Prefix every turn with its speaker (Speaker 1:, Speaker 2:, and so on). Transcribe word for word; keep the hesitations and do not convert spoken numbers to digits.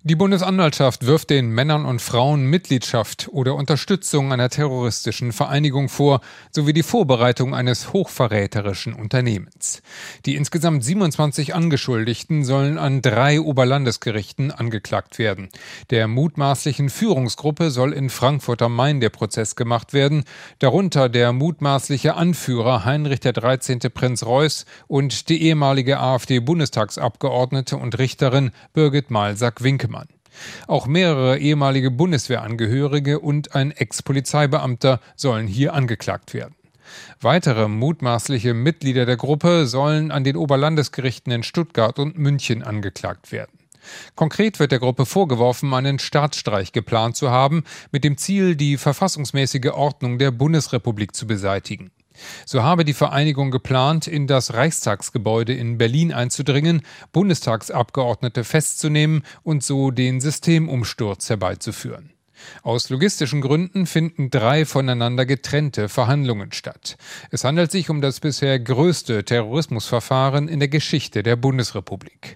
Speaker 1: Die Bundesanwaltschaft wirft den Männern und Frauen Mitgliedschaft oder Unterstützung einer terroristischen Vereinigung vor, sowie die Vorbereitung eines hochverräterischen Unternehmens. Die insgesamt siebenundzwanzig Angeschuldigten sollen an drei Oberlandesgerichten angeklagt werden. Der mutmaßlichen Führungsgruppe soll in Frankfurt am Main der Prozess gemacht werden, darunter der mutmaßliche Anführer Heinrich der dreizehnte Prinz Reuß und die ehemalige AfD-Bundestagsabgeordnete und Richterin Birgit Malsack-Winkemann. Auch mehrere ehemalige Bundeswehrangehörige und ein Ex-Polizeibeamter sollen hier angeklagt werden. Weitere mutmaßliche Mitglieder der Gruppe sollen an den Oberlandesgerichten in Stuttgart und München angeklagt werden. Konkret wird der Gruppe vorgeworfen, einen Staatsstreich geplant zu haben, mit dem Ziel, die verfassungsmäßige Ordnung der Bundesrepublik zu beseitigen. So habe die Vereinigung geplant, in das Reichstagsgebäude in Berlin einzudringen, Bundestagsabgeordnete festzunehmen und so den Systemumsturz herbeizuführen. Aus logistischen Gründen finden drei voneinander getrennte Verhandlungen statt. Es handelt sich um das bisher größte Terrorismusverfahren in der Geschichte der Bundesrepublik.